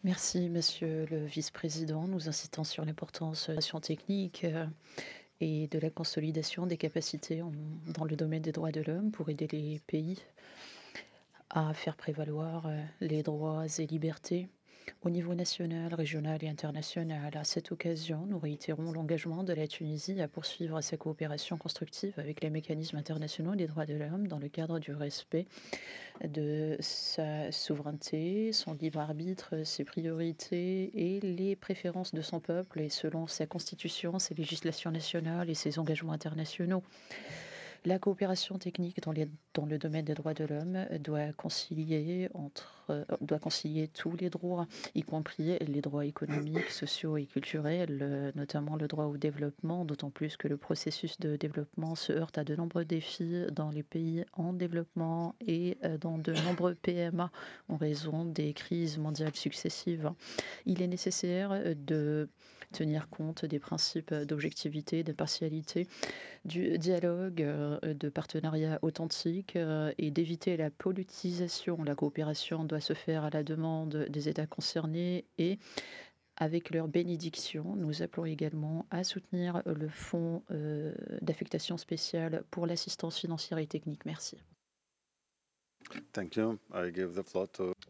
Merci, monsieur le vice-président. Nous insistons sur l'importance de l'action technique et de la consolidation des capacités dans le domaine des droits de l'homme pour aider les pays à faire prévaloir les droits et libertés au niveau national, régional et international. À cette occasion, nous réitérons l'engagement de la Tunisie à poursuivre sa coopération constructive avec les mécanismes internationaux des droits de l'homme dans le cadre du respect de sa souveraineté, son libre arbitre, ses priorités et les préférences de son peuple et selon sa constitution, ses législations nationales et ses engagements internationaux. La coopération technique dans le domaine des droits de l'homme doit concilier tous les droits, y compris les droits économiques, sociaux et culturels, notamment le droit au développement, d'autant plus que le processus de développement se heurte à de nombreux défis dans les pays en développement et dans de nombreux PMA en raison des crises mondiales successives. Il est nécessaire de tenir compte des principes d'objectivité, d'impartialité, du dialogue, de partenariat authentique, et d'éviter la politisation. La coopération doit se faire à la demande des États concernés et avec leur bénédiction. Nous appelons également à soutenir le fonds, d'affectation spéciale pour l'assistance financière et technique. Merci. Thank you. I give the floor to